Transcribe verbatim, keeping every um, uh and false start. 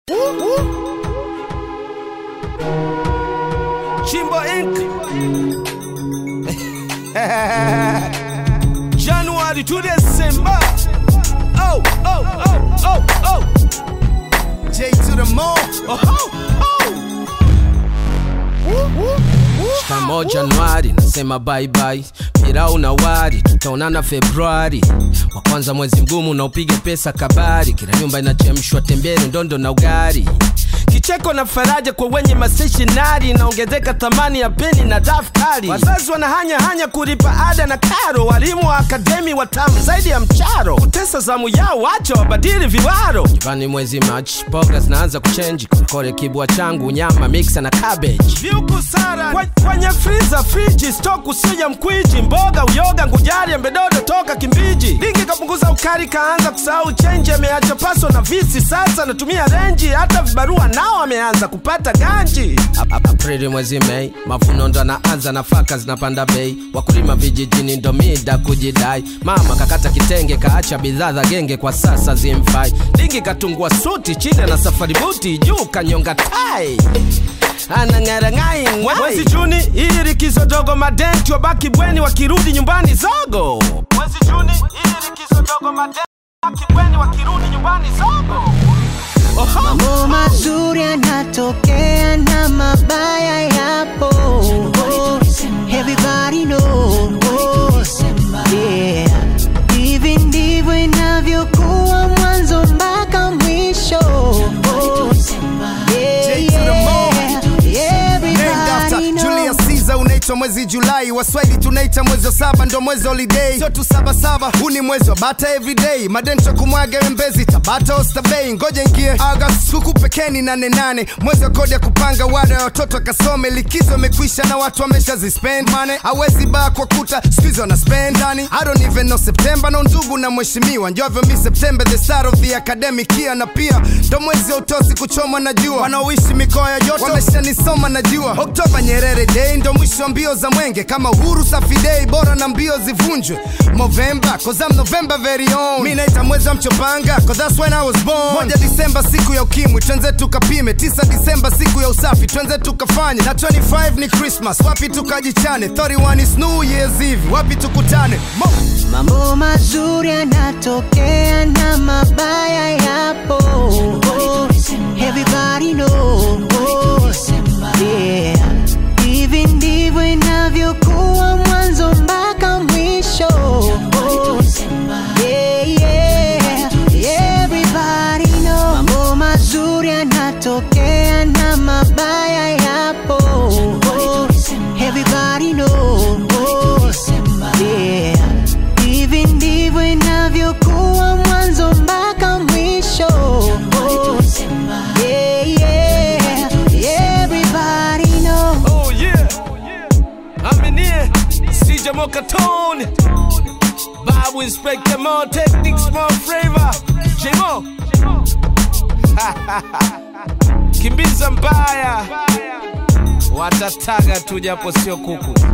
Chimbo Incorporated. January to December. Oh, oh, oh, oh, oh. J to the mall. Oh, oh, oh. Shikamo Januari, nasema bye bye. Pira unawari, tutaonana Februari. Wa kwanza mwezi mgumu na upige pesa kabari. Kila nyumba inachemshwa tembele, ndondo na ugari. Kicheko na faraja kwa wenye maseshinari. Naongezeka thamani ya peni na daftari. Wazazi wanahanya hanya kulipa ada na karo. Walimu wa akademi watamu zaidi ya mcharo. Kutesa zamu yao wacho wabadili viwaro. Jivani mwezi March, boga zinaanza kuchange. Kore kibwa changu, nyama, mixer na cabbage. Viuku sara kwenye freezer, friji, stock usija mkwiji. Mboga, uyoga, ngujari, mbedodo toka Kimbiji. Lingi kapunguza ukari kaanza kusahau change. Ameacha paso na visi sasa natumia renji. Hata vibarua nao ameanza kupata ganji. Aprili mwezi Mei, mavuno ndo naanza, nafaka zinapanda bei. Wakulima vijijini ndo mida kujidai. Mama kakata kitenge kaacha bidhaa za genge kwa sasa zimfai. Lingi katungua suti chini na safari buti juu kanyonga tai. Anangara ngai ngai. Mwezi Juni hii likizo dogo madenti wabaki bweni wakirudi nyumbani zogo. Mwezi Juni hii likizo dogo madenti wabaki bweni wakirudi nyumbani zogo. Oho. Mambo mazuri yanatokea na mabaya yapo. Everybody knows. Yeah. Hivi ndivyo inavyokuwa mwanzo mpaka mwisho. Yeah, yeah. Everybody knows. Julius Caesar unaitwa mwezi Julai. Waswahili tunaita mwezi wa saba ndo mwezi holiday. Sio tu saba saba, huu ni mwezi wa bata everyday. Madento kumwaga mbezi Tabata Oysterbay. Ngoja ingie August huku pekeni nane nane. Mwezi wa kodi ya kupanga wada ya watoto kasome. Likizo imekwisha na watu wamesha zispend money. Hawezi baa kwa kuta, squeeze wana spend money. I don't even know September no ndugu na mheshimiwa. Njovyo mi September the start of the academic year. Na pia ndo mwezi wa utosi kuchoma na jua. Wanaoishi mikoa ya joto wamesha nisoma na jua. Oktoba Nyerere Day ndo mwisho wa mbio za mwenge. Kama uhuru safi day bora na mbio zivunjwe. November cause I'm November very own. Mi naita mwezi wa mchopanga cause that's when I was born. Moja Disemba siku ya ukimwi twenze tukapime. Tisa Disemba siku ya usafi twenze tukafanye. Na twenty-five ni Christmas wapi tukajichane. thirty-one is New Year's Eve wapi tukutane. Mo. Mambo mazuri yanatokea na mabaya yapo. Everybody knows. Yeah. Hivi ndivyo inavyokuwa mwanzo mpaka mwisho. Yeah, yeah. Everybody knows. Mambo mazuri yanatokea na mabaya yapo. Everybody knows. Yeah. Hivi ndivyo inavyokuwa mwanzo mpaka mwisho. Yeah, yeah. Everybody knows. Oh yeah. I'm in here. C J Mokatone. Babu Inspector Mo Techniques Mo Flavor. J-Mo. Kimbiza mbaya. Watataga tu japo sio kuku.